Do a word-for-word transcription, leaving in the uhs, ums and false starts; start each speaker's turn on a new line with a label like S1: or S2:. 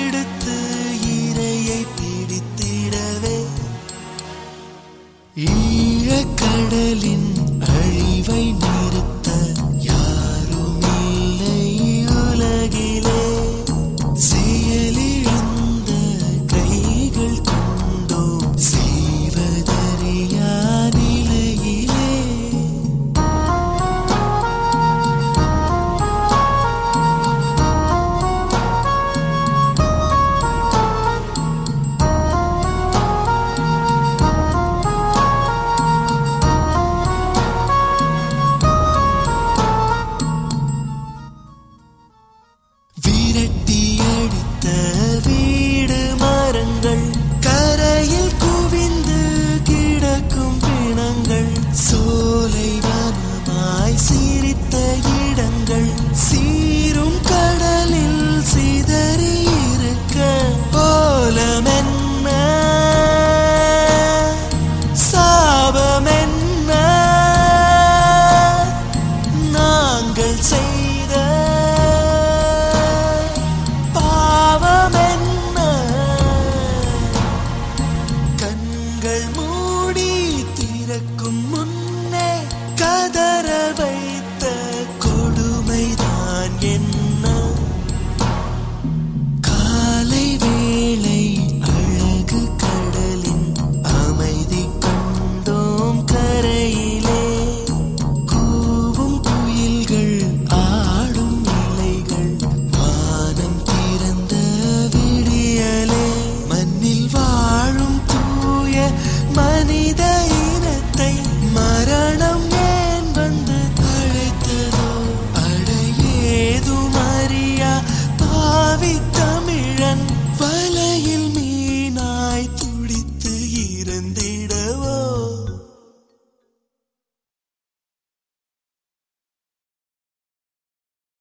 S1: எடுத்து இரையை பிடித்திடவே ஈழக்கடலின் அழிவை நிறுத்த யாரும் இல்லை உலகிலே செயலிழந்த கைகள் கொண்டோம் செய்வதறியா நிலையிலே விரட்டி அடித்த வீடு மரங்கள் கரையில் குவிந்து கிடக்கும் பிணங்கள் சோலை வனமாய் சிரித்த இடங்கள் சீரும் கடலில் சிதறி இருக்க கோலமென்ன சாபமென்ன நாங்கள் செய்த மூடி திறக்கும் முன்னே கதற வைத்த கொடுமைதான் என்ன காலை வேளை அழகு கடலின் அமைதி கண்டோம் கரையிலே கூவும் குயில்கள் ஆடும் இலைகள் வானம் திறந்த விடியலே மண்ணில் வாழும் மனித இனத்தை மரணம் ஏன் வந்து அழைத்ததோ அடையேதும் அறியா பாவி தமிழன் வலையில் மீனாய் துடித்து இறந்திடவோ